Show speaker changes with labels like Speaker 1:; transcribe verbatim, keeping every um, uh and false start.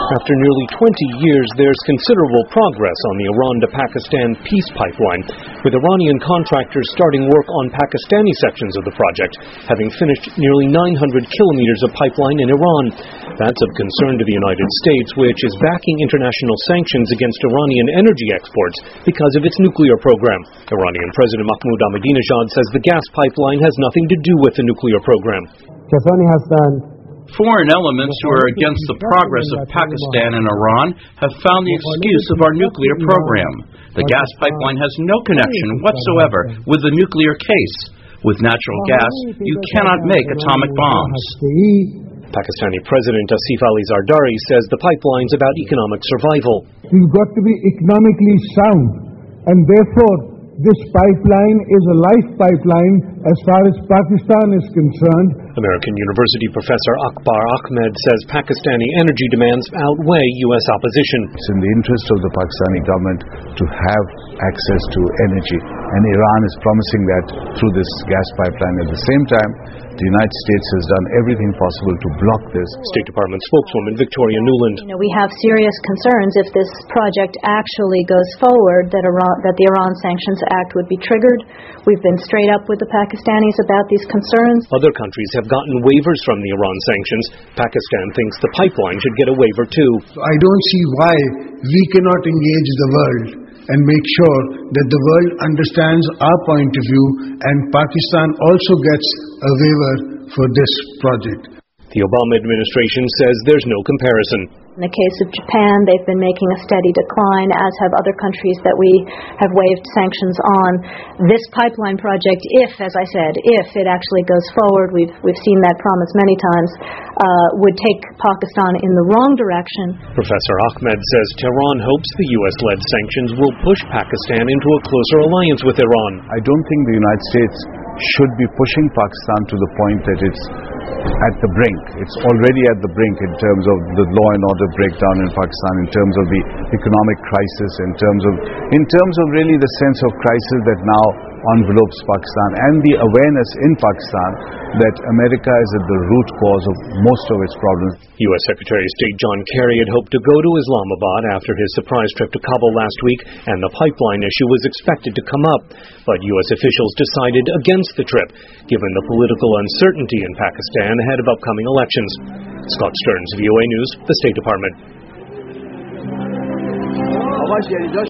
Speaker 1: After nearly twenty years, there's considerable progress on the Iran to Pakistan peace pipeline, with Iranian contractors starting work on Pakistani sections of the project, having finished nearly nine hundred kilometers of pipeline in Iran. That's of concern to the United States, which is backing international sanctions against Iranian energy exports because of its nuclear program. Iranian President Mahmoud Ahmadinejad says the gas pipeline has nothing to do with the nuclear program.
Speaker 2: Foreign elements who are against the progress of Pakistan and Iran have found the excuse of our nuclear program. The gas pipeline has no connection whatsoever with the nuclear case. With natural gas, you cannot make atomic bombs.
Speaker 1: Pakistani President Asif Ali Zardari says the pipeline's about economic survival.
Speaker 3: We've got to be economically sound, and therefore this pipeline is a life pipeline as far as Pakistan is concerned.
Speaker 1: American University professor Akbar Ahmed says Pakistani energy demands outweigh U S opposition.
Speaker 4: It's in the interest of the Pakistani government to have access to energy, and Iran is promising that through this gas pipeline. At the same time, the United States has done everything possible to block this.
Speaker 1: State Department spokeswoman Victoria Nuland.
Speaker 5: You know, we have serious concerns if this project actually goes forward that Iran, that the Iran Sanctions Act would be triggered. We've been straight up with the Pakistanis about these concerns.
Speaker 1: Other countries have gotten waivers from the Iran sanctions. Pakistan thinks the pipeline should get a waiver too.
Speaker 6: I don't see why we cannot engage the world and make sure that the world understands our point of view, and Pakistan also gets a waiver for this project.
Speaker 1: The Obama administration says there's no comparison.
Speaker 5: In the case of Japan, they've been making a steady decline, as have other countries that we have waived sanctions on. This pipeline project, if, as I said, if it actually goes forward, we've we've seen that promise many times, uh, would take Pakistan in the wrong direction.
Speaker 1: Professor Ahmed says Tehran hopes the U S-led sanctions will push Pakistan into a closer alliance with Iran.
Speaker 4: I don't think the United States should be pushing Pakistan to the point that it's at the brink. It's already at the brink in terms of the law and order breakdown in Pakistan, in terms of the economic crisis, in terms of in terms of really the sense of crisis that now envelopes Pakistan, and the awareness in Pakistan that America is at the root cause of most of its problems.
Speaker 1: U S Secretary of State John Kerry had hoped to go to Islamabad after his surprise trip to Kabul last week, and the pipeline issue was expected to come up. But U S officials decided against the trip, given the political uncertainty in Pakistan ahead of upcoming elections. Scott Stearns, V O A News, the State Department.